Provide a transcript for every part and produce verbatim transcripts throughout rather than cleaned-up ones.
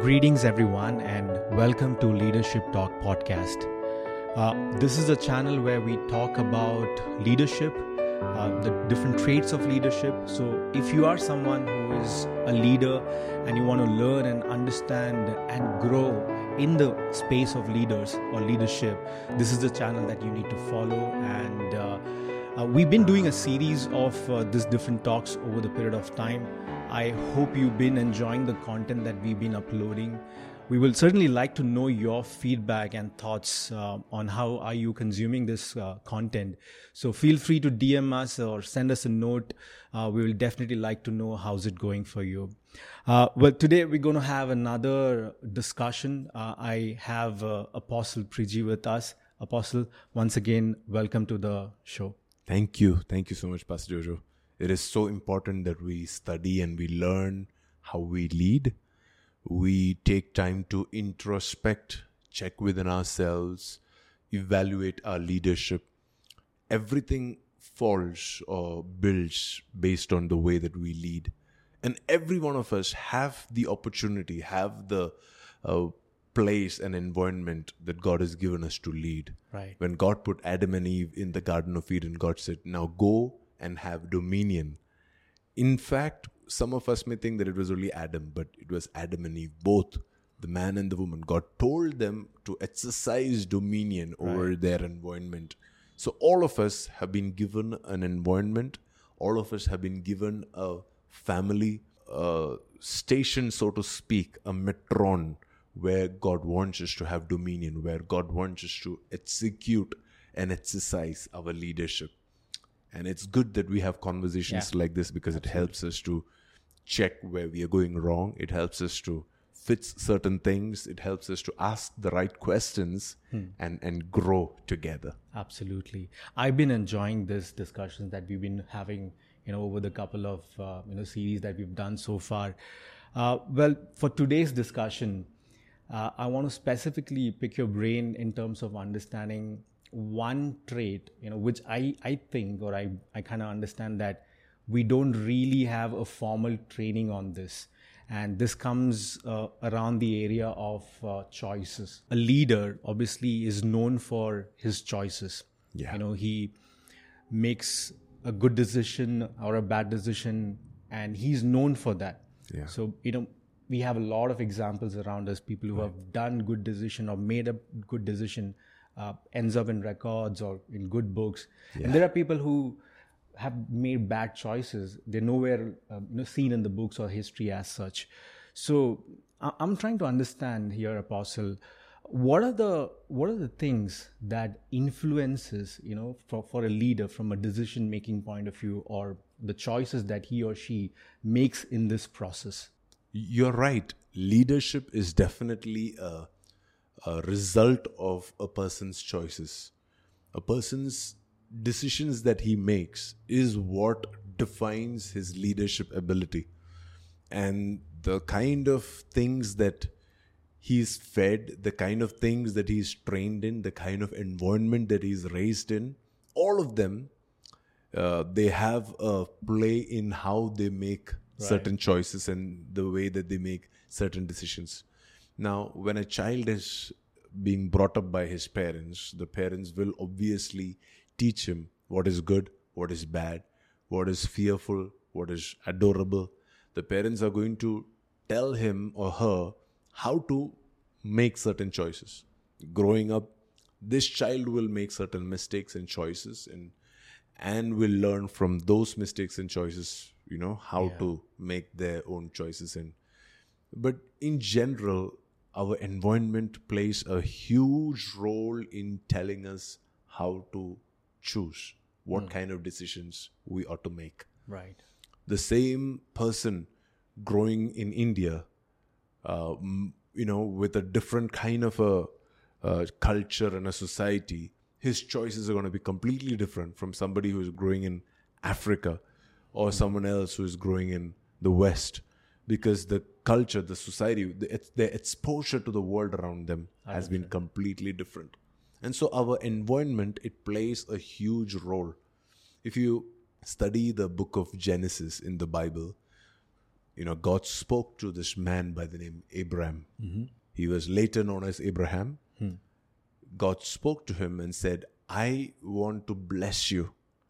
Greetings, everyone, and welcome to Leadership Talk podcast. Uh, this is a channel where we talk about leadership, uh, the different traits of leadership. So, if you are someone who is a leader and you want to learn and understand and grow in the space of leaders or leadership, this is the channel that you need to follow. And uh, uh, we've been doing a series of uh, these different talks over the period of time. I hope you've been enjoying the content that we've been uploading. We will certainly like to know your feedback and thoughts uh, on how are you consuming this uh, content. So feel free to D M us or send us a note. Uh, we will definitely like to know how's it going for you. Uh, well, today we're going to have another discussion. Uh, I have uh, Apostle Priji with us. Apostle, once again, welcome to the show. Thank you. Thank you so much, Pastor Jojo. It is so important that we study and we learn how we lead. We take time to introspect, check within ourselves, evaluate our leadership. Everything falls or builds based on the way that we lead. And every one of us have the opportunity, have the uh, place and environment that God has given us to lead. Right. When God put Adam and Eve in the Garden of Eden, God said, now go and have dominion. In fact, some of us may think that it was only Adam, but it was Adam and Eve, both the man and the woman. God told them to exercise dominion over Right. their environment. So all of us have been given an environment. All of us have been given a family, a station, so to speak, a metron, where God wants us to have dominion, where God wants us to execute and exercise our leadership. And it's good that we have conversations Yeah. like this because Absolutely. it helps us to check where we are going wrong. It helps us to fix certain things. It helps us to ask the right questions Hmm. and, and grow together. Absolutely. I've been enjoying this discussions that we've been having, you know, over the couple of, uh, you know, series that we've done so far. Uh, well, for today's discussion, uh, I want to specifically pick your brain in terms of understanding one trait, you know, which I, I think, or I, I kind of understand that we don't really have a formal training on this. And this comes uh, around the area of uh, choices. A leader obviously is known for his choices. Yeah. You know, he makes a good decision or a bad decision, and he's known for that. Yeah. So, you know, we have a lot of examples around us, people who have done good decision or made a good decision, uh, ends up in records or in good books. And there are people who have made bad choices. They're nowhere uh, you know, seen in the books or history as such. So I- I'm trying to understand here, Apostle, what are the what are the things that influences, you know, for, for a leader from a decision making point of view, or the choices that he or she makes in this process? You're right. Leadership is definitely a, a result of a person's choices. A person's decisions that he makes is what defines his leadership ability. And the kind of things that he's fed, the kind of things that he's trained in, the kind of environment that he's raised in, all of them, uh, they have a play in how they make Right. certain choices and the way that they make certain decisions. Now, when a child is being brought up by his parents, the parents will obviously teach him what is good, what is bad, what is fearful, what is adorable. The parents are going to tell him or her how to make certain choices. Growing up, this child will make certain mistakes and choices and and will learn from those mistakes and choices, you know, how Yeah. to make their own choices. And but in general, our environment plays a huge role in telling us how to choose, what kind of decisions we ought to make. Right. The same person growing in India, uh, m- you know, with a different kind of a uh, culture and a society, his choices are going to be completely different from somebody who is growing in Africa or someone else who is growing in the West, because the culture, the society, the, it's- their exposure to the world around them has been completely different. And so our environment, it plays a huge role. If you study the book of Genesis in the Bible, you know, God spoke to this man by the name Abraham. Mm-hmm. He was later known as Abraham. Hmm. God spoke to him and said, I want to bless you.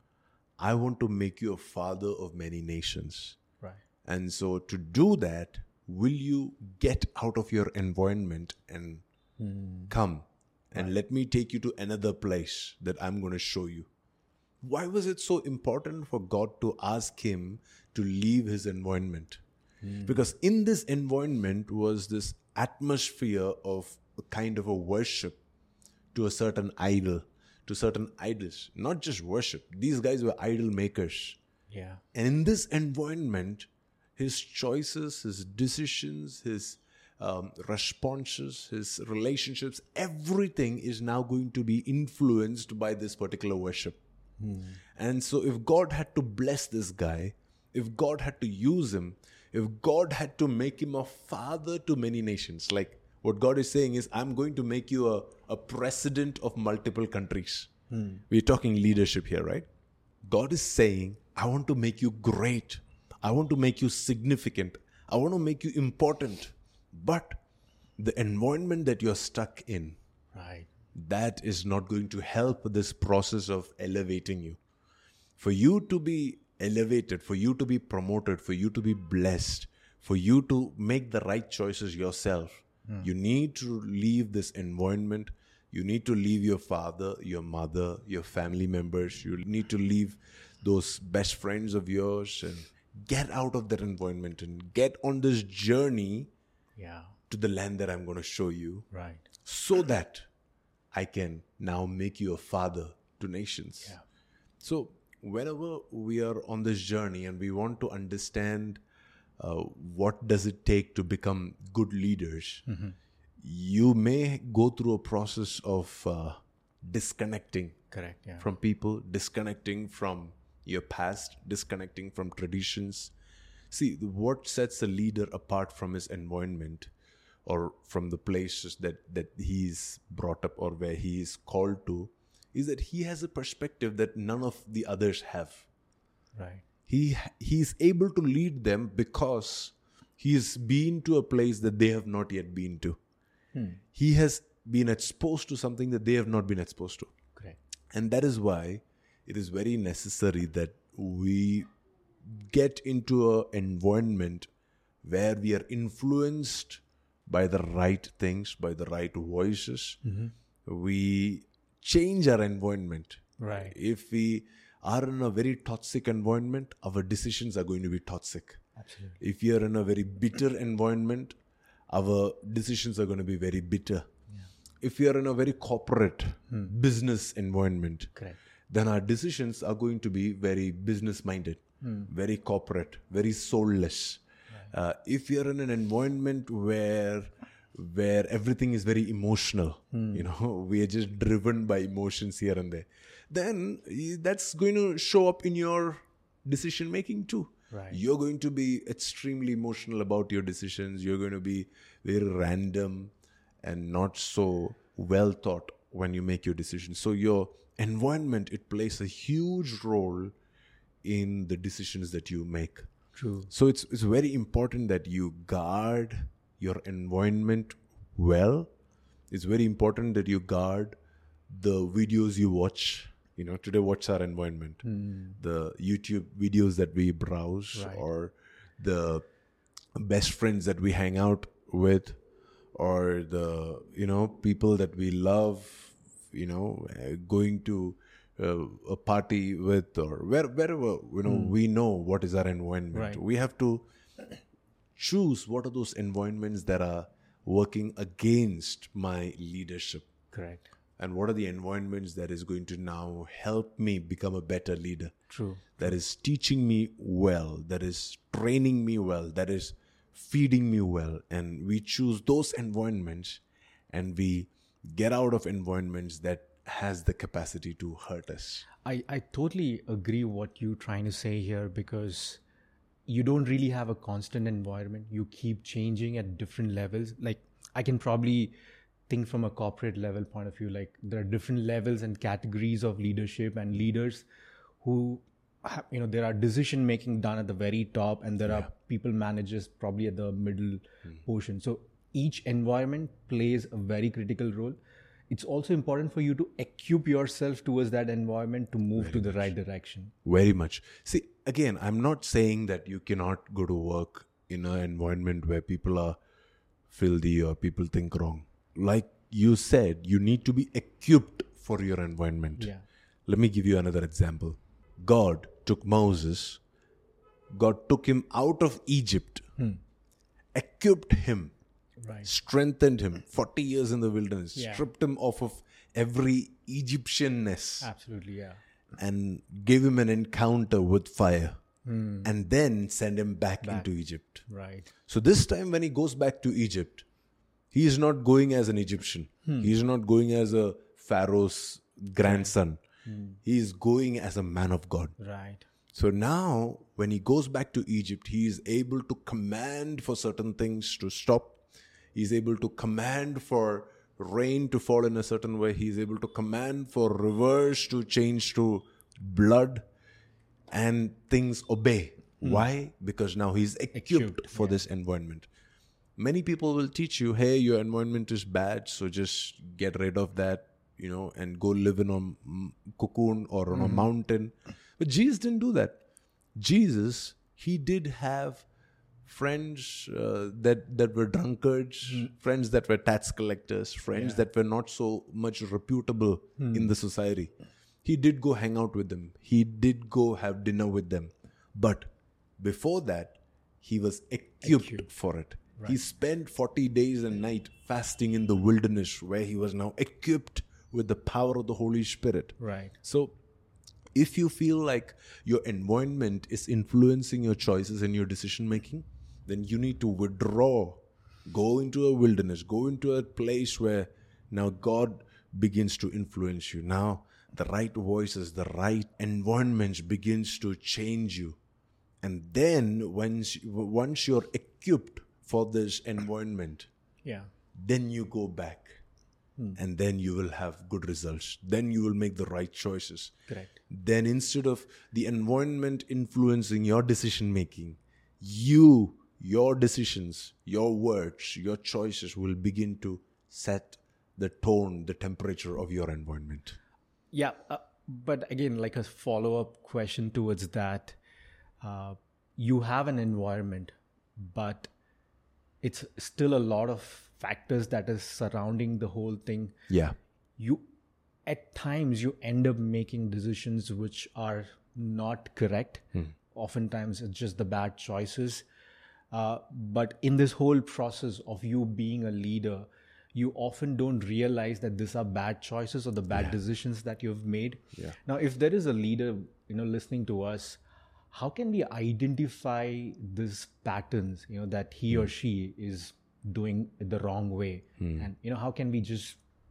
I want to make you a father of many nations. Right. And so to do that, will you get out of your environment and hmm. come and right. let me take you to another place that I'm going to show you? Why was it so important for God to ask him to leave his environment? Hmm. Because in this environment was this atmosphere of a kind of a worship to a certain idol, to certain idols. Not just worship. These guys were idol makers. Yeah. And in this environment, his choices, his decisions, his um, responses, his relationships, everything is now going to be influenced by this particular worship. Hmm. And so if God had to bless this guy, if God had to use him, if God had to make him a father to many nations, like what God is saying is, I'm going to make you a, a president of multiple countries. Hmm. We're talking leadership here, right? God is saying, I want to make you great. I want to make you significant. I want to make you important. But the environment that you're stuck in, right, that is not going to help this process of elevating you. For you to be elevated, for you to be promoted, for you to be blessed, for you to make the right choices yourself, mm. you need to leave this environment. You need to leave your father, your mother, your family members. You need to leave those best friends of yours and get out of that environment and get on this journey yeah. to the land that I'm going to show you. Right. So that I can now make you a father to nations. Yeah. So whenever we are on this journey and we want to understand uh, what does it take to become good leaders, mm-hmm. you may go through a process of uh, disconnecting Correct, yeah. from people, disconnecting from your past, disconnecting from traditions. See, what sets a leader apart from his environment or from the places that, that he's brought up or where he is called to is that he has a perspective that none of the others have. Right. He he's able to lead them because he's been to a place that they have not yet been to. Hmm. He has been exposed to something that they have not been exposed to. Correct. And that is why it is very necessary that we get into an environment where we are influenced by the right things, by the right voices. Mm-hmm. We change our environment. Right. If we are in a very toxic environment, our decisions are going to be toxic. Absolutely. If you are in a very bitter environment, our decisions are going to be very bitter. Yeah. If we are in a very corporate hmm. business environment, Correct. then our decisions are going to be very business-minded, hmm. very corporate, very soulless. Right. Uh, if you're in an environment where where everything is very emotional, hmm. you know, we are just driven by emotions here and there, then that's going to show up in your decision-making too. Right. You're going to be extremely emotional about your decisions. You're going to be very random and not so well thought when you make your decisions. So your environment, it plays a huge role in the decisions that you make. True. So it's it's very important that you guard your environment well. It's very important that you guard the videos you watch. You know, today what's our environment? Mm. The YouTube videos that we browse, right. or the best friends that we hang out with, or the, you know, people that we love, you know, uh, going to uh, a party with, or where, wherever, you know, mm. we know what is our environment. Right. We have to choose what are those environments that are working against my leadership. Correct. And what are the environments that is going to now help me become a better leader? True. That is teaching me well, that is training me well, that is feeding me well. And we choose those environments and we get out of environments that has the capacity to hurt us. I, I totally agree what you're trying to say here, because you don't really have a constant environment. You keep changing at different levels. Like, I can probably think from a corporate level point of view, like there are different levels and categories of leadership and leaders who ha- you know, there are decision making done at the very top, and there are people managers probably at the middle portion. So each environment plays a very critical role. It's also important for you to equip yourself towards that environment to move to the right direction. Very much. See, again, I'm not saying that you cannot go to work in an environment where people are filthy or people think wrong. Like you said, you need to be equipped for your environment. Yeah. Let me give you another example. God took Moses, God took him out of Egypt, equipped him, Right. strengthened him, forty years in the wilderness, Yeah. stripped him off of every Egyptianness, Absolutely, yeah. and gave him an encounter with fire, and then send him back, into Egypt. Right. So this time when he goes back to Egypt, he is not going as an Egyptian. He is not going as a Pharaoh's grandson. He is going as a man of God. Right. So now when he goes back to Egypt, he is able to command for certain things to stop. He is able to command for rain to fall in a certain way. He is able to command for rivers to change to blood, and things obey. Why? Because now he's equipped, Equipped, for yeah. this environment. Many people will teach you, hey, your environment is bad, so just get rid of that, you know, and go live in a mm, cocoon or on a mountain. But Jesus didn't do that. Jesus, he did have friends uh, that that were drunkards, friends that were tax collectors, friends that were not so much reputable in the society. He did go hang out with them. He did go have dinner with them. But before that, he was equipped, for it. He spent forty days and night fasting in the wilderness, where he was now equipped with the power of the Holy Spirit. Right. So if you feel like your environment is influencing your choices and your decision making, then you need to withdraw, go into a wilderness, go into a place where now God begins to influence you. Now the right voices, the right environments begins to change you. And then once, once you're equipped for this environment, Yeah. then you go back. And then you will have good results. Then you will make the right choices. Correct. Then instead of the environment influencing your decision making, you, your decisions, your words, your choices will begin to set the tone, the temperature of your environment. Yeah. Uh, but again, like a follow-up question towards that, uh, you have an environment, but it's still a lot of factors that is surrounding the whole thing. Yeah. You, at times, you end up making decisions which are not correct. Oftentimes, it's just the bad choices. Uh, but in this whole process of you being a leader, you often don't realize that these are bad choices or the bad decisions that you've made. Yeah. Now, if there is a leader, you know, listening to us, how can we identify these patterns, you know, that he or she is doing it the wrong way? And, you know, how can we just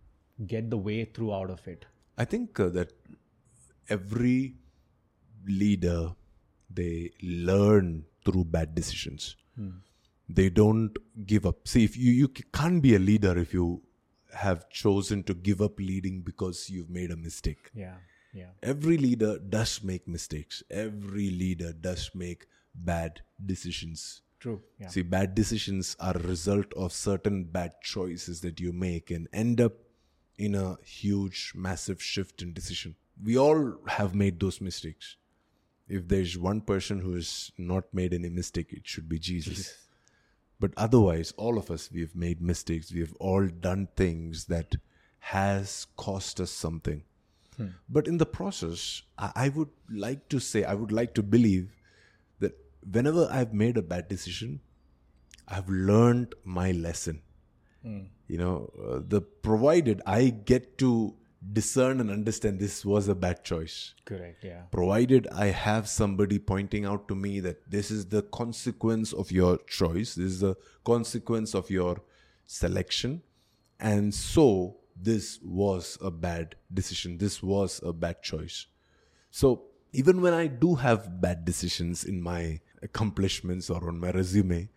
get the way through out of it? I think uh, that every leader, they learn through bad decisions. They don't give up. See, if you, you can't be a leader if you have chosen to give up leading because you've made a mistake. Yeah, yeah. Every leader does make mistakes. Every leader does make bad decisions. True. Yeah. See, bad decisions are a result of certain bad choices that you make and end up in a huge, massive shift in decision. We all have made those mistakes. If there's one person who has not made any mistake, it should be Jesus. But otherwise, all of us, we have made mistakes. We have all done things that has cost us something. Hmm. But in the process, I, I would like to say, I would like to believe that whenever I've made a bad decision, I've learned my lesson. Hmm. You know, uh, the provided I get to discern and understand this was a bad choice. Correct, yeah. Provided I have somebody pointing out to me that this is the consequence of your choice, this is the consequence of your selection, and so this was a bad decision, this was a bad choice. So even when I do have bad decisions in my accomplishments or on my resume,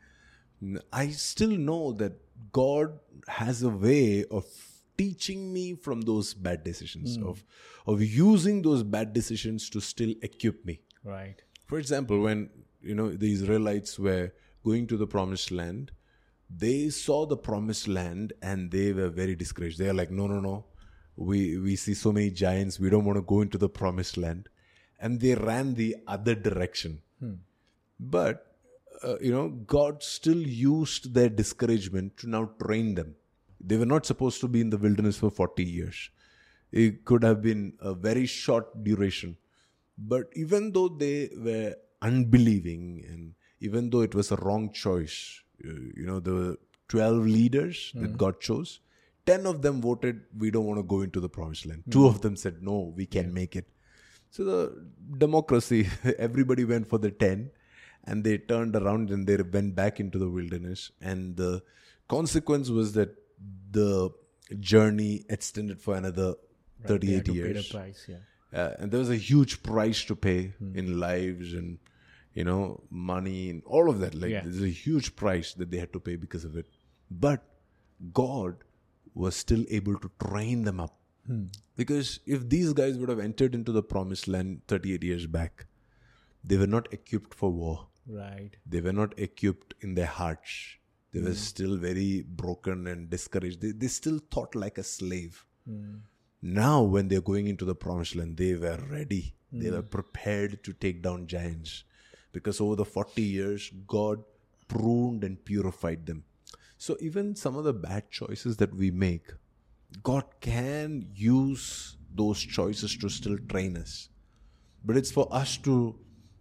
I still know that God has a way of teaching me from those bad decisions, mm. of of using those bad decisions to still equip me. Right. For example, when, you know, the Israelites were going to the promised land, they saw the promised land and they were very discouraged. They are like, no, no, no. We, we see so many giants. We don't want to go into the promised land. And they ran the other direction. Hmm. But, uh, you know, God still used their discouragement to now train them. They were not supposed to be in the wilderness for forty years. It could have been a very short duration. But even though they were unbelieving and even though it was a wrong choice, you know, the twelve leaders mm. that God chose, ten of them voted, we don't want to go into the promised land. Mm. Two of them said, no, we can yeah. make it. So the democracy, everybody went for the ten and they turned around and they went back into the wilderness. And the consequence was that the journey extended for another right, thirty-eight they had to years. Pay the price, yeah. Uh, and there was a huge price to pay mm. in lives and, you know, money and all of that. Like yeah. there's a huge price that they had to pay because of it. But God was still able to train them up. Mm. Because if these guys would have entered into the promised land thirty-eight years back, they were not equipped for war. Right. They were not equipped in their hearts. They mm. were still very broken and discouraged. They, they still thought like a slave. Mm. Now, when they're going into the promised land, they were ready. Mm. They were prepared to take down giants. Because over the forty years, God pruned and purified them. So even some of the bad choices that we make, God can use those choices to still train us. But it's for us to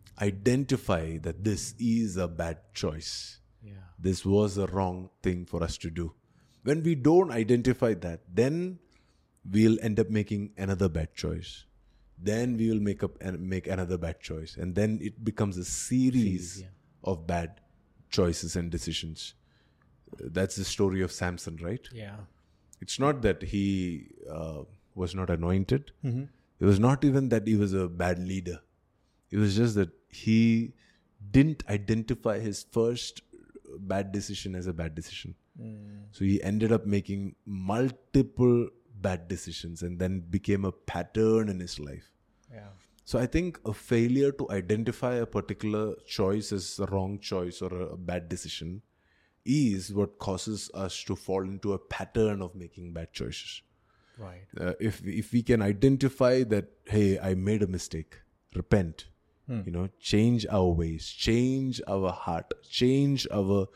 identify that this is a bad choice. Yeah. This was a wrong thing for us to do. When we don't identify that, then we'll end up making another bad choice. Then we will make up and make another bad choice. And then it becomes a series, series yeah. of bad choices and decisions. That's the story of Samson, right? Yeah. It's not that he uh, was not anointed. Mm-hmm. It was not even that he was a bad leader. It was just that he didn't identify his first bad decision as a bad decision. Mm. So he ended up making multiple bad decisions and then became a pattern in his life. Yeah. So I think a failure to identify a particular choice as a wrong choice or a bad decision is what causes us to fall into a pattern of making bad choices. Right. Uh, if if we can identify that, hey, I made a mistake, repent, hmm. you know, change our ways, change our heart, change our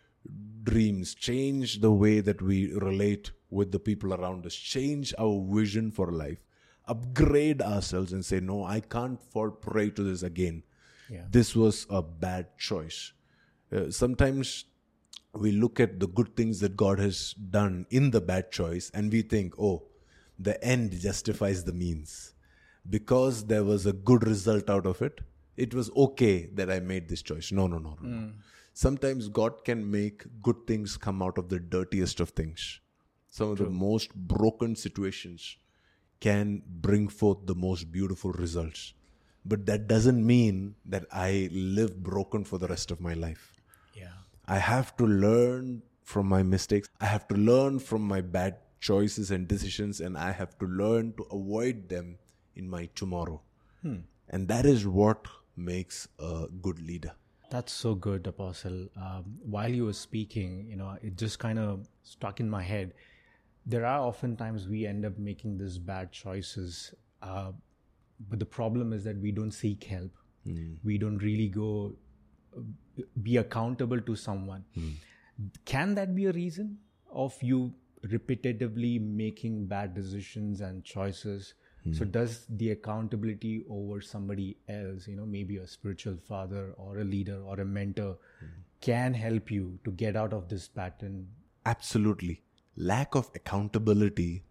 dreams, change the way that we relate with the people around us, change our vision for life, upgrade ourselves and say, no, I can't fall prey to this again. Yeah. This was a bad choice. Uh, sometimes we look at the good things that God has done in the bad choice and we think, oh, the end justifies the means. Because there was a good result out of it, it was okay that I made this choice. No, no, no, no. Mm. Sometimes God can make good things come out of the dirtiest of things. Some of True. the most broken situations can bring forth the most beautiful results. But that doesn't mean that I live broken for the rest of my life. Yeah. I have to learn from my mistakes. I have to learn from my bad choices and decisions, and I have to learn to avoid them in my tomorrow. Hmm. And that is what makes a good leader. That's so good, Apostle. Um, while you were speaking, you know, it just kind of stuck in my head. There are often times we end up making these bad choices, uh, but the problem is that we don't seek help. Mm. We don't really go uh, be accountable to someone. Mm. Can that be a reason of you repetitively making bad decisions and choices? Mm. So does the accountability over somebody else, you know, maybe a spiritual father or a leader or a mentor, mm. can help you to get out of this pattern? Absolutely. Lack of accountability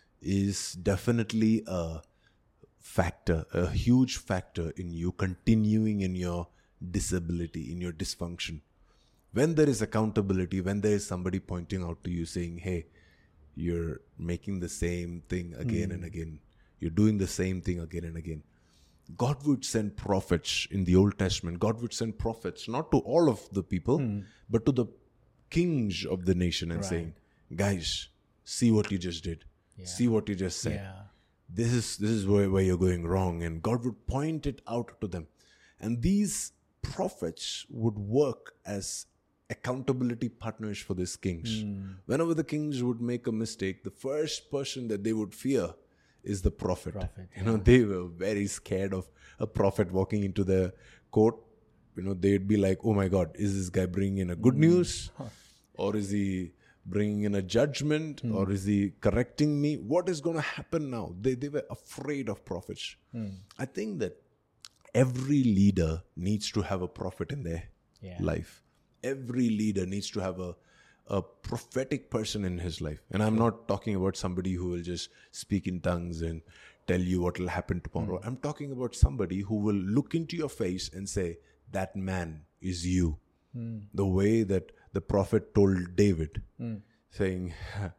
is definitely a factor, a huge factor in you continuing in your disability, in your dysfunction. When there is accountability, when there is somebody pointing out to you saying, hey, you're making the same thing again mm. and again. You're doing the same thing again and again. God would send prophets in the Old Testament. God would send prophets, not to all of the people, mm. but to the kings of the nation and right. saying, guys, see what you just did. Yeah. See what you just said. Yeah. This is this is where, where you're going wrong. And God would point it out to them. And these prophets would work as accountability partners for these kings. Mm. Whenever the kings would make a mistake, the first person that they would fear is the prophet. Prophet, you know, they were very scared of a prophet walking into the court. You know, they'd be like, oh my God, is this guy bringing in a good news? Huh. Or is he bringing in a judgment? Mm. Or is he correcting me? What is going to happen now? They, they were afraid of prophets. Mm. I think that every leader needs to have a prophet in their Yeah. life. Every leader needs to have a, a prophetic person in his life. And I'm not talking about somebody who will just speak in tongues and tell you what will happen tomorrow. Mm. I'm talking about somebody who will look into your face and say, that man is you. Mm. The way that the prophet told David, mm. saying,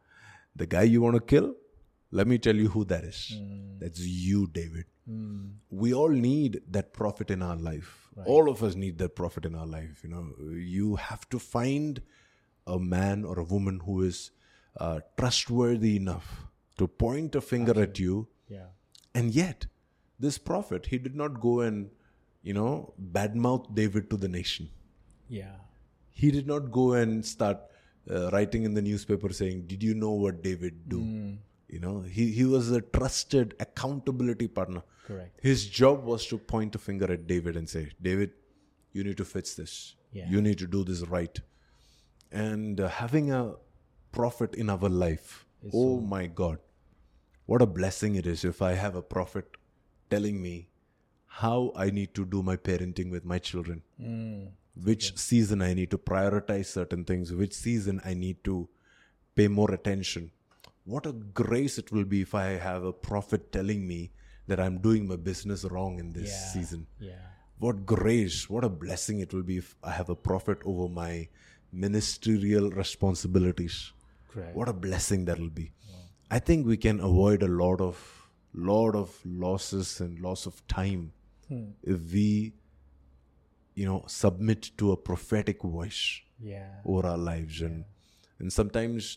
the guy you want to kill, let me tell you who that is. Mm. That's you, David. Mm. We all need that prophet in our life. Right. All of us need that prophet in our life. You know, you have to find a man or a woman who is uh, trustworthy enough to point a finger Absolutely. At you. Yeah. And yet, this prophet, he did not go and, you know, badmouth David to the nation. Yeah. He did not go and start uh, writing in the newspaper saying, did you know what David do? Mm. You know, he, he was a trusted accountability partner. Correct. His job was to point a finger at David and say, David, you need to fix this. Yeah. You need to do this right. And uh, having a prophet in our life, it's oh so my God, what a blessing it is if I have a prophet telling me how I need to do my parenting with my children. Mm. Which okay. season I need to prioritize certain things. Which season I need to pay more attention. What a grace it will be if I have a prophet telling me that I'm doing my business wrong in this yeah, season. Yeah. What grace, what a blessing it will be if I have a prophet over my ministerial responsibilities. Correct. What a blessing that will be. Wow. I think we can avoid a lot of lot of losses and loss of time hmm. if we, you know, submit to a prophetic voice yeah. over our lives. Yeah. And and sometimes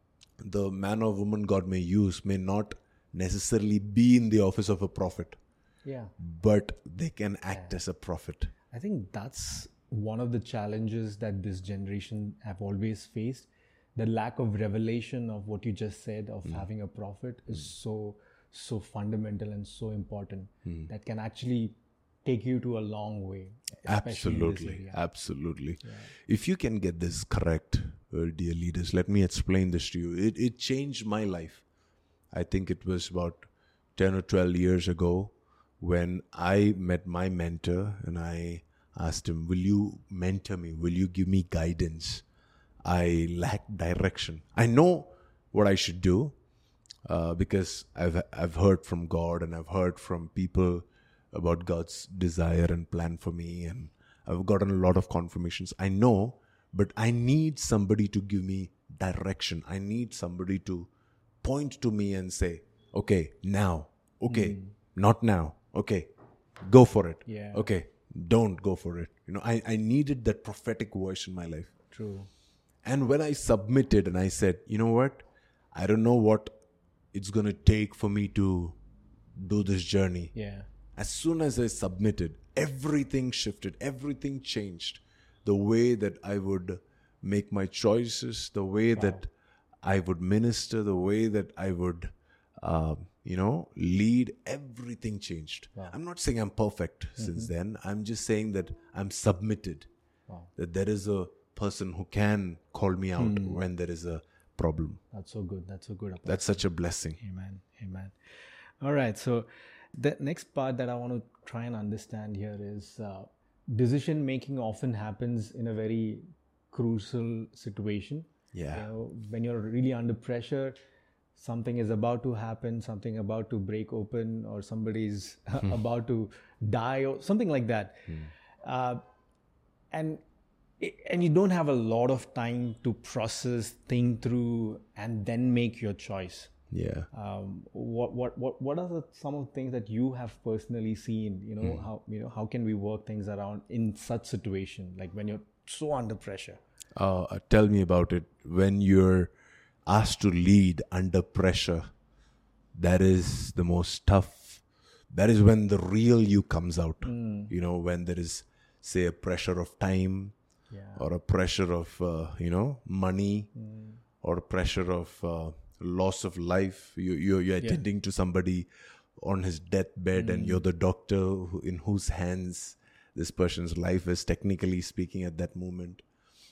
the man or woman God may use may not necessarily be in the office of a prophet. Yeah. But they can act yeah. as a prophet. I think that's one of the challenges that this generation have always faced. The lack of revelation of what you just said of mm. having a prophet is mm. so, so fundamental and so important mm. that can actually take you to a long way. Absolutely. Absolutely. Yeah. If you can get this correct, well, dear leaders, let me explain this to you. It, it changed my life. I think it was about ten or twelve years ago when I met my mentor and I asked him, will you mentor me? Will you give me guidance? I lack direction. I know what I should do uh, because I've I've heard from God and I've heard from people about God's desire and plan for me, and I've gotten a lot of confirmations. I know, but I need somebody to give me direction. I need somebody to point to me and say, okay, now, okay, mm. not now, okay, go for it. Yeah. Okay, don't go for it. You know, I, I needed that prophetic voice in my life. True. And when I submitted and I said, you know what, I don't know what it's going to take for me to do this journey. Yeah. As soon as I submitted, everything shifted, everything changed. The way that I would make my choices, the way wow. that I would minister, the way that I would, uh, you know, lead, everything changed. Wow. I'm not saying I'm perfect mm-hmm. since then. I'm just saying that I'm submitted. Wow. That there is a person who can call me out hmm. when there is a problem. That's so good. That's so good. Apostle. That's such a blessing. Amen. Amen. All right. So the next part that I want to try and understand here is uh, decision making often happens in a very crucial situation. Yeah. You know, when you're really under pressure, something is about to happen, something about to break open, or somebody's about to die, or something like that. Hmm. Uh, and and you don't have a lot of time to process, think through, and then make your choice. Yeah. Um, what what what what are the, some of the things that you have personally seen? You know, mm. how you know how can we work things around in such situation, like when you're so under pressure? Uh, tell me about it. When you're asked to lead under pressure, that is the most tough that is when the real you comes out. Mm. You know, when there is, say, a pressure of time, Yeah. or a pressure of, uh, you know, money, Mm. or a pressure of uh, loss of life. You, you, you're attending to somebody on his deathbed, and you're the doctor who, in whose hands this person's life is, technically speaking, at that moment.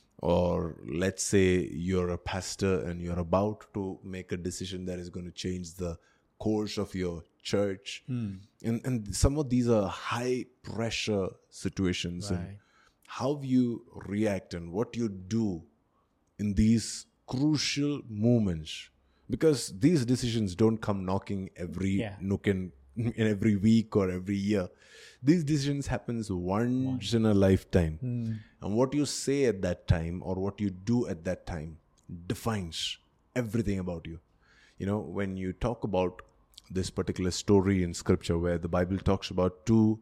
Or let's say you're a pastor and you're about to make a decision that is going to change the course of your church. Mm. And, and some of these are high pressure situations. And Right. how you react and what you do in these crucial moments, because these decisions don't come knocking every Yeah. nook and in every week or every year. These decisions happens once in a lifetime. Mm. And what you say at that time or what you do at that time defines everything about you. You know, when you talk about this particular story in scripture where the Bible talks about two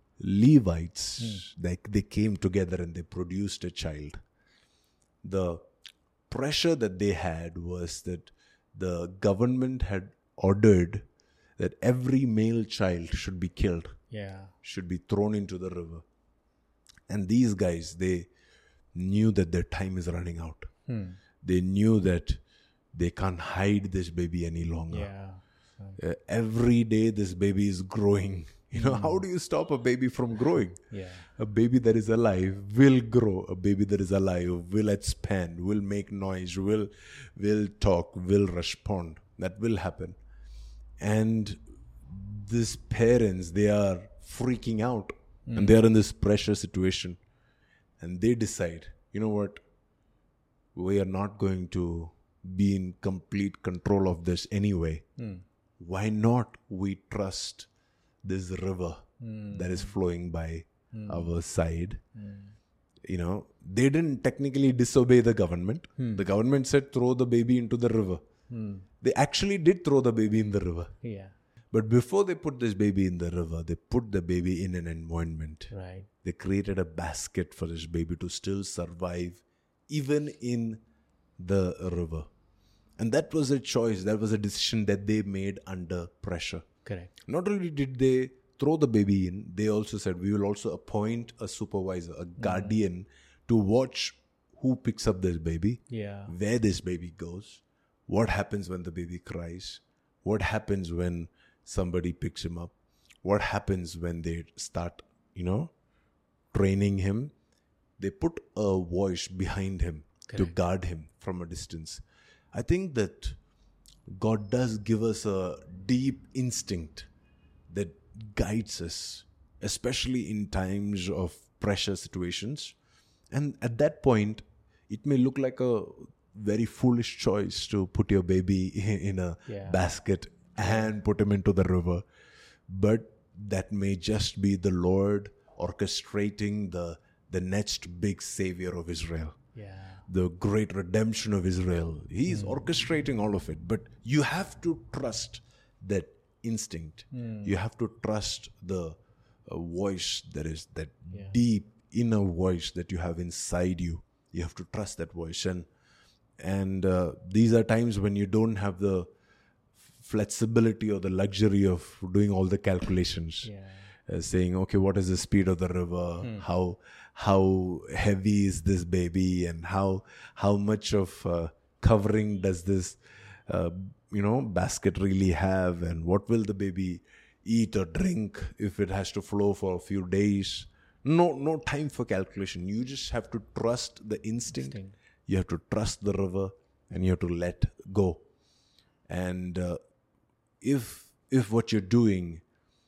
Levites, Mm. they, they came together and they produced a child. The pressure that they had was that the government had ordered that every male child should be killed, Yeah. should be thrown into the river. And these guys, they knew that their time is running out. Hmm. They knew that they can't hide this baby any longer. Yeah. Uh, every day this baby is growing. You know, how do you stop a baby from growing? Yeah. A baby that is alive will grow. A baby that is alive will expand, will make noise, will will talk, will respond. That will happen. And these parents, they are freaking out. And they are in this pressure situation. And they decide, you know what? We are not going to be in complete control of this anyway. Mm. Why not we trust this river Mm. that is flowing by Mm. our side? Mm. You know, they didn't technically disobey the government. Hmm. The government said throw the baby into the river. Mm. They actually did throw the baby in the river. Yeah. But before they put this baby in the river, they put the baby in an environment. Right. They created a basket for this baby to still survive even in the river. And that was a choice. That was a decision that they made under pressure. Correct. Not only did they throw the baby in, they also said, we will also appoint a supervisor, a guardian to watch who picks up this baby, Yeah. where this baby goes, what happens when the baby cries, what happens when somebody picks him up, what happens when they start, you know, training him. They put a voice behind him to Correct. guard him from a distance. I think that God does give us a deep instinct that guides us, especially in times of pressure situations. And at that point, it may look like a very foolish choice to put your baby in a Yeah. basket and put him into the river. But that may just be the Lord orchestrating the, the next big savior of Israel, Yeah. the great redemption of Israel. He is orchestrating all of it. But you have to trust that instinct. You have to trust the uh, voice that is that Yeah. deep inner voice that you have inside you. You have to trust that voice. And and uh, these are times when you don't have the flexibility or the luxury of doing all the calculations. Yeah. Uh, saying, okay, what is the speed of the river? How how heavy is this baby, and how how much of uh, covering does this uh, you know basket really have, and what will the baby eat or drink if it has to flow for a few days? No, no time for calculation. You just have to trust the instinct. Instinct. You have to trust the river, and you have to let go. And uh, if if what you're doing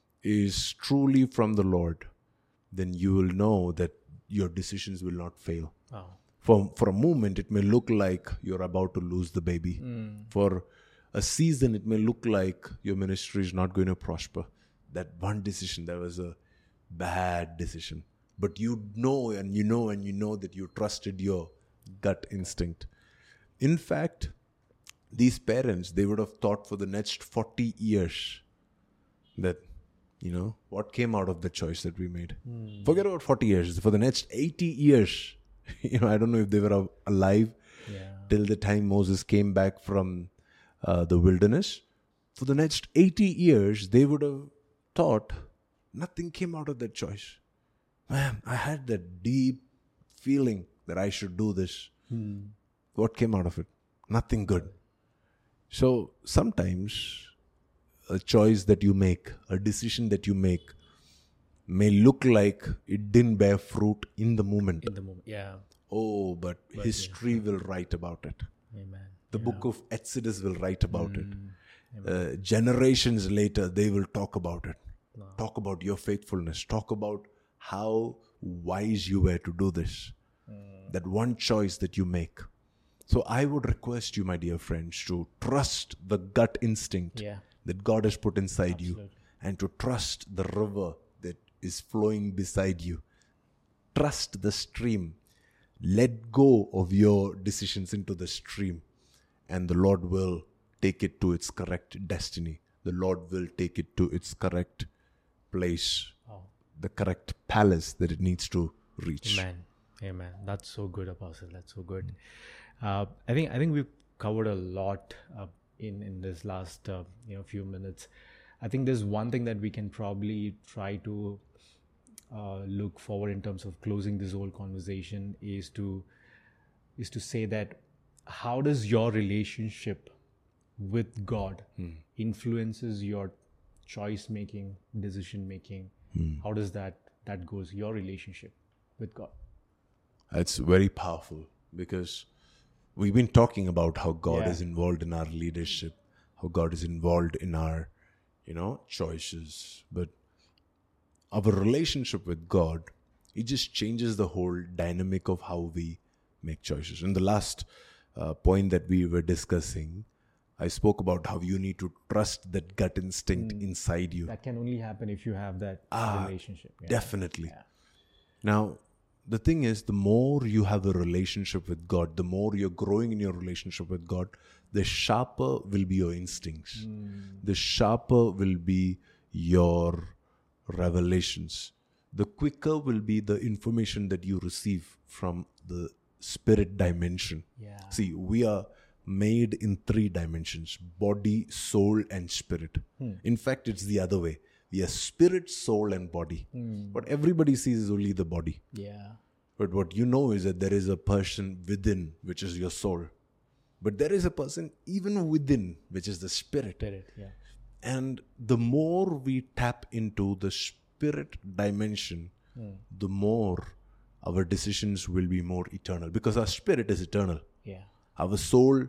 is truly from the Lord, then you will know that your decisions will not fail. Oh. For for a moment, it may look like you're about to lose the baby. Mm. For a season, it may look like your ministry is not going to prosper. That one decision, that was a bad decision. But you know and you know and you know that you trusted your gut instinct. In fact, these parents, they would have thought for the next forty years that, you know, what came out of the choice that we made. Mm. Forget about forty years. For the next eighty years, you know, I don't know if they were a- alive Yeah. till the time Moses came back from uh, the wilderness. For the next eighty years, they would have thought, nothing came out of that choice. Man, I had that deep feeling that I should do this. Hmm. What came out of it? Nothing good. So sometimes a choice that you make, a decision that you make, may look like it didn't bear fruit in the moment. In the moment, yeah. Oh, but, But history will write about it. Amen. The Yeah. book of Exodus will write about it. Mm. Uh, generations later, they will talk about it. Wow. Talk about your faithfulness. Talk about how wise you were to do this. Mm. That one choice that you make. So I would request you, my dear friends, to trust the gut instinct Yeah. that God has put inside you, Absolutely. and to trust the river that is flowing beside you. Trust the stream. Let go of your decisions into the stream, and the Lord will take it to its correct destiny. The Lord will take it to its correct place, Wow. the correct palace that it needs to reach. Amen. Amen. That's so good, Apostle. That's so good. Uh, I think I think we've covered a lot uh, in in this last uh, you know few minutes. I think there's one thing that we can probably try to uh, look forward in terms of closing this whole conversation is to is to say that how does your relationship with God influences your choice making, decision making? How does that that goes your relationship with God? It's very powerful because we've been talking about how God Yeah. is involved in our leadership, how God is involved in our, you know, choices. But our relationship with God, it just changes the whole dynamic of how we make choices. In the last uh, point that we were discussing, I spoke about how you need to trust that gut instinct inside you. That can only happen if you have that Ah, relationship. Yeah. Definitely. Yeah. Now, the thing is, the more you have a relationship with God, the more you're growing in your relationship with God, the sharper will be your instincts. The sharper will be your revelations. The quicker will be the information that you receive from the spirit dimension. Yeah. See, we are made in three dimensions: body, soul, and spirit. In fact, it's the other way. We are spirit, soul, and body. What everybody sees is only the body. Yeah. But what you know is that there is a person within, which is your soul. But there is a person even within, which is the spirit. Spirit. Yeah. And the more we tap into the spirit dimension, the more our decisions will be more eternal. Because our spirit is eternal. Yeah. Our soul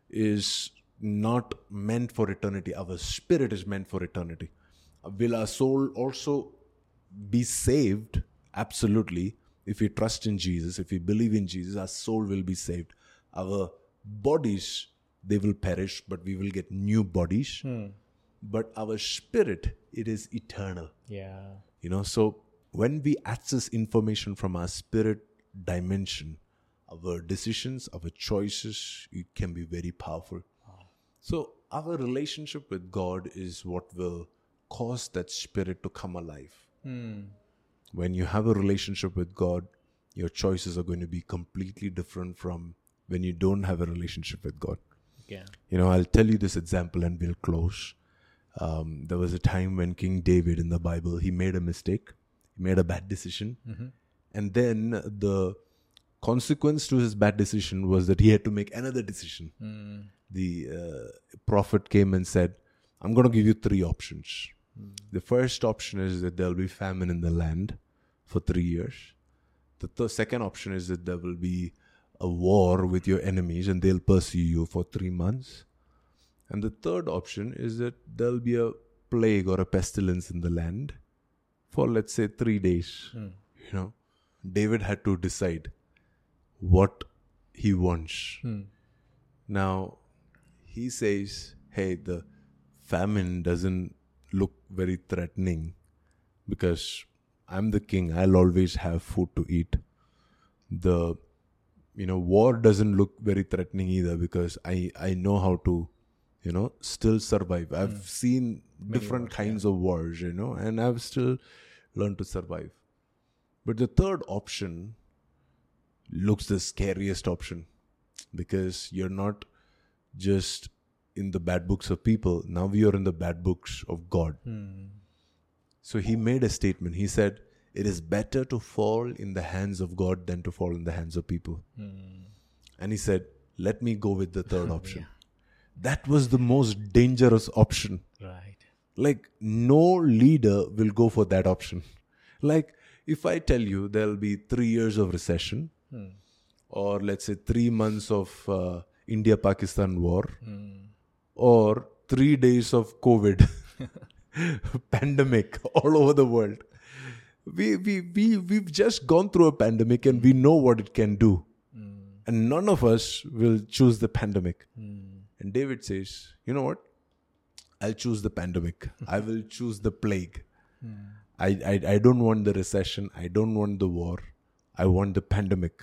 is not meant for eternity. Our spirit is meant for eternity. Will our soul also be saved? Absolutely. If we trust in Jesus, if we believe in Jesus, our soul will be saved. Our bodies, they will perish, but we will get new bodies. But our spirit, it is eternal. Yeah. You know, so when we access information from our spirit dimension, our decisions, our choices, it can be very powerful. So our relationship with God is what will cause that spirit to come alive. When you have a relationship with God, your choices are going to be completely different from when you don't have a relationship with God. Yeah. You know, I'll tell you this example and we'll close. Um, there was a time when King David in the Bible, he made a mistake. He made a bad decision. And then the consequence to his bad decision was that he had to make another decision. The uh, prophet came and said, I'm going to give you three options. The first option is that there will be famine in the land for three years. The th- second option is that there will be a war with your enemies and they'll pursue you for three months. And the third option is that there'll be a plague or a pestilence in the land for, let's say, three days. You know, David had to decide what he wants. Now, he says, hey, the famine doesn't look very threatening because I'm the king. I'll always have food to eat. The, you know, war doesn't look very threatening either because I, I know how to, you know, still survive. I've seen different wars, kinds of wars, you know, and I've still learned to survive. But the third option looks the scariest option because you're not just in the bad books of people. Now we are in the bad books of God. So he made a statement. He said, it is better to fall in the hands of God than to fall in the hands of people. Mm. And he said, let me go with the third option. Yeah. That was the most dangerous option. Right. Like, no leader will go for that option. Like, if I tell you there'll be three years of recession, Hmm. or let's say three months of uh, India-Pakistan war, Hmm. or three days of COVID, pandemic all over the world. We, we, we, we've just gone through a pandemic and we know what it can do. Hmm. And none of us will choose the pandemic. Hmm. And David says, you know what? I'll choose the pandemic. I will choose the plague. Hmm. I, I, I don't want the recession. I don't want the war. I want the pandemic.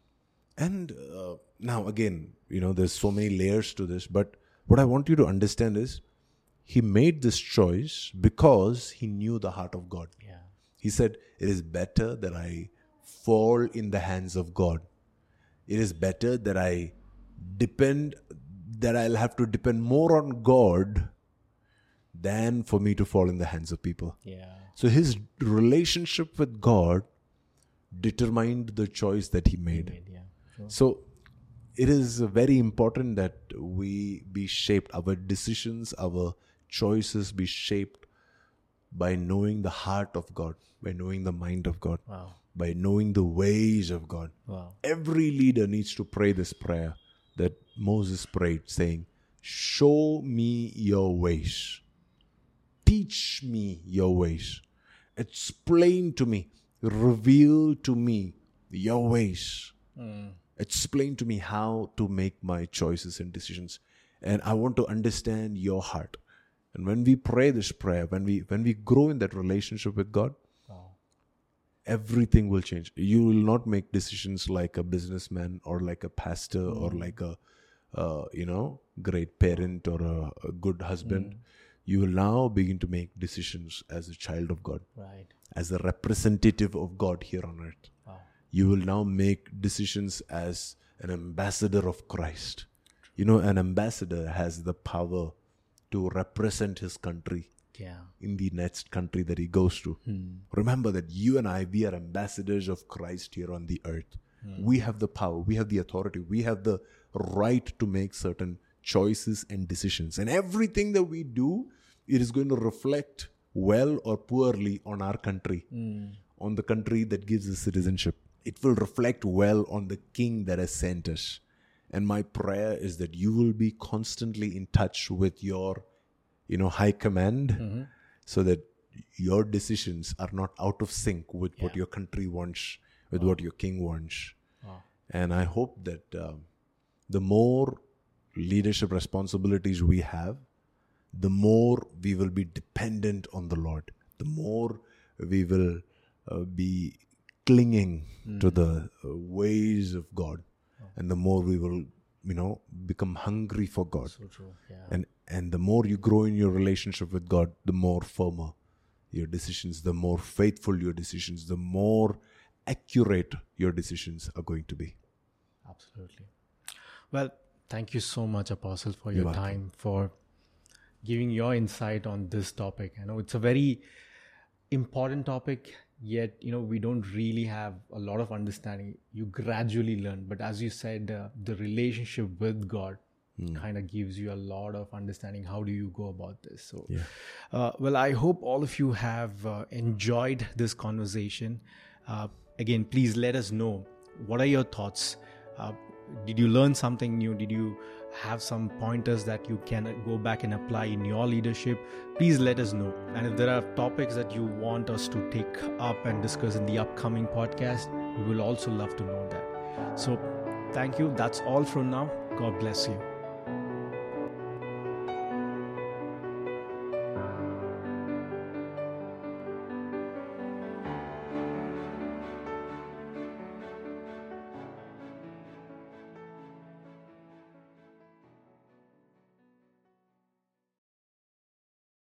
And uh, now again, you know, there's so many layers to this. But what I want you to understand is he made this choice because he knew the heart of God. Yeah. He said, it is better that I fall in the hands of God. It is better that I depend, that I'll have to depend more on God than for me to fall in the hands of people. Yeah. So his relationship with God determined the choice that he made. Made, yeah. Sure. So it is very important that we be shaped, our decisions, our choices be shaped by knowing the heart of God, by knowing the mind of God, Wow. by knowing the ways of God. Wow. Every leader needs to pray this prayer that Moses prayed, saying, show me your ways. Teach me your ways. Explain to me. Reveal to me your ways. Mm. Explain to me how to make my choices and decisions. And I want to understand your heart. And when we pray this prayer, when we when we grow in that relationship with God, Wow. everything will change. You will not make decisions like a businessman or like a pastor Mm. or like a, uh, you know, great parent or a, a good husband. Mm. You will now begin to make decisions as a child of God, Right. as a representative of God here on earth. Wow. You will now make decisions as an ambassador of Christ. You know, an ambassador has the power to represent his country Yeah. in the next country that he goes to. Hmm. Remember that you and I, we are ambassadors of Christ here on the earth. Hmm. We have the power, we have the authority, we have the right to make certain choices and decisions. And everything that we do, it is going to reflect well or poorly on our country, Hmm. on the country that gives us citizenship. It will reflect well on the King that has sent us. And my prayer is that you will be constantly in touch with your, you know, high command, Mm-hmm. so that your decisions are not out of sync with what Yeah. your country wants, with Wow. what your king wants. Wow. And I hope that um, the more leadership responsibilities we have, the more we will be dependent on the Lord, the more we will uh, be clinging Mm. to the uh, ways of God, Oh. and the more we will, you know, become hungry for God. So true. Yeah. And and the more you grow in your relationship with God, the more firmer your decisions, the more faithful your decisions, the more accurate your decisions are going to be. Absolutely. Well, thank you so much, Apostle, for You're your welcome. time, for giving your insight on this topic. I know it's a very important topic, yet, you know, we don't really have a lot of understanding. You gradually learn. But as you said, uh, the relationship with God kind of gives you a lot of understanding. How do you go about this? So, Yeah. uh, well, I hope all of you have uh, enjoyed this conversation. Uh, again, please let us know, what are your thoughts? Uh, did you learn something new? Did you have some pointers that you can go back and apply in your leadership? Please let us know. And if there are topics that you want us to take up and discuss in the upcoming podcast, we will also love to know that. So thank you. That's all from now. God bless you.